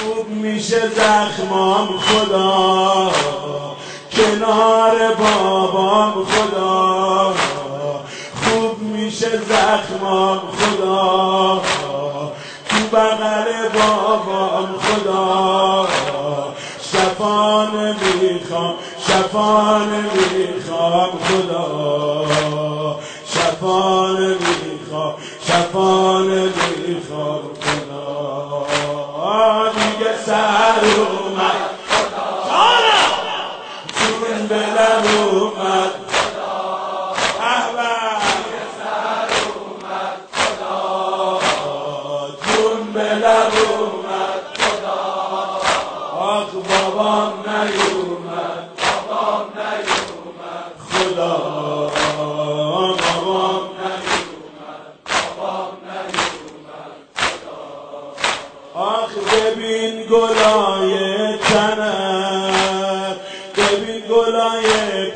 خوب میشه زخمام خدا، کنار بابام خدا. خوب میشه زخمام خدا، تو بغل بابام خدا. شفانه میخوام، شفانه میخوام خدا، شفانه میخوام، شفانه میخوام خدا. دیگه سر اومد جون به لب اومد دیگه سر اومد جون به لب اومد آخ بابام نیومد، بابام نیومد خدا، بابام نیومد، بابام نیومد خدا. آخ ببین گلای تنم، ببین گلای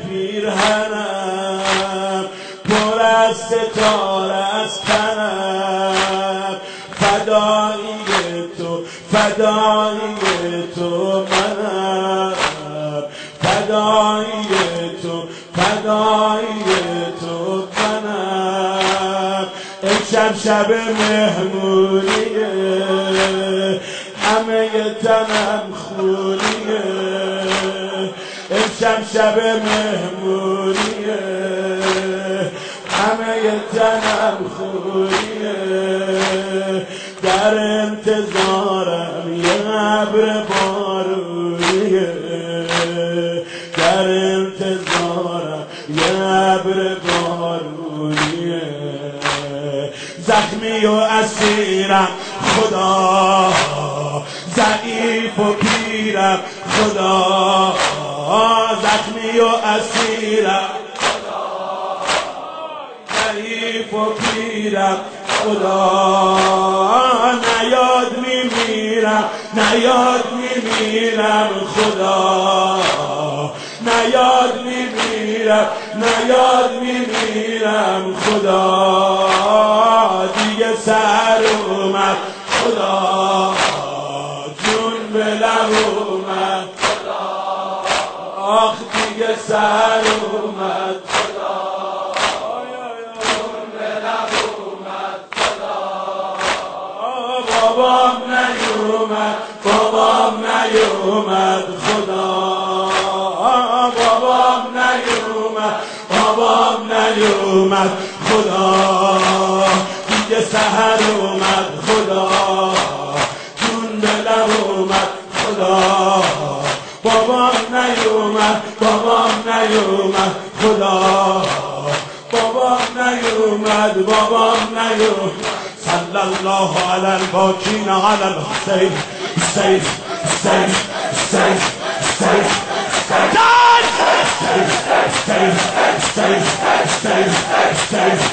پیرهنم، پر از ستاره از تنم. فدایی تو، فدایی تو منم، فدایی تو، فدایی تو منم. امشب شب مهمونیه، همه تنم خونیه. امشب شب مهمونیه، همه تنم خونیه. در انتظارم یه ابر بارونیه، در انتظارم یه ابر بارونیه. زخمی و اسیرم خدا، ضعیف و پیرم خدا. زخمی و اسیرم خدا، ضعیف و پیرم خدا. نیاد میمیرم، نیاد میمیرم خدا، نیاد میمیرم، نیاد میمیرم خدا. دیگه سر اومد خدا، جون به لب اومد خدا. آخ دیگه سر اومد خدا، جون به لب اومد خدا. بابام نیومد، بابام نیومد خدا، بابام نیومد، بابام نیومد خدا. دیگه سحر اومد خدا، جون به لب اومد خدا. بابام نیومد، بابام نیومد خدا، بابام نیومد، بابام نیومد. صلی الله علی الباکین علی الحسین، حسین، حسین، حسین، حسین. Stay!